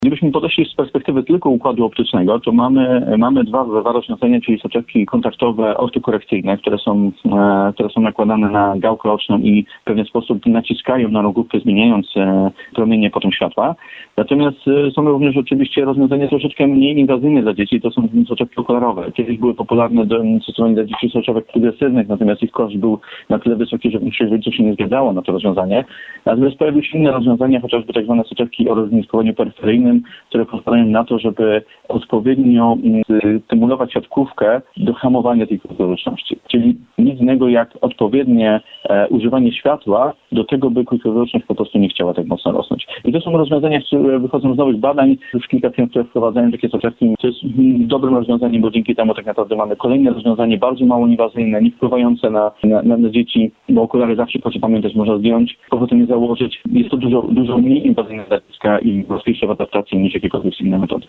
Gdybyśmy podeszli z perspektywy tylko układu optycznego, to mamy dwa rozwiązania, czyli soczewki kontaktowe ortokorekcyjne, które są nakładane na gałkę oczną i w pewien sposób naciskają na rogówkę, zmieniając promienie potem światła. Natomiast są również oczywiście rozwiązania troszeczkę mniej inwazyjne dla dzieci, to są soczewki okularowe. Kiedyś były popularne stosowanie dla dzieci soczewek progresywnych, natomiast ich koszt był na tyle wysoki, że większość rodziców się nie zgadzało na to rozwiązanie. Natomiast pojawiły się inne rozwiązania, chociażby tak zwane soczewki o rozgniskowaniu peryferyjnym, które pozwalają na to, żeby odpowiednio stymulować siatkówkę do hamowania tej krótkowzroczności. Czyli nic innego jak odpowiednie używanie światła do tego, by krótkowzroczność po prostu nie chciała tak mocno rosnąć. I to są rozwiązania, które wychodzą z nowych badań. Już kilka firm, które wprowadzają takie soczewki. To jest dobrym rozwiązaniem, bo dzięki temu tak naprawdę mamy kolejne rozwiązanie, bardzo mało inwazyjne, nie wpływające na dzieci, bo okulary zawsze, proszę pamiętać, można zdjąć, potem je założyć. Jest to dużo mniej inwazyjne dla dziecka i łatwiejsze w adaptacji niż jakiekolwiek inne metody.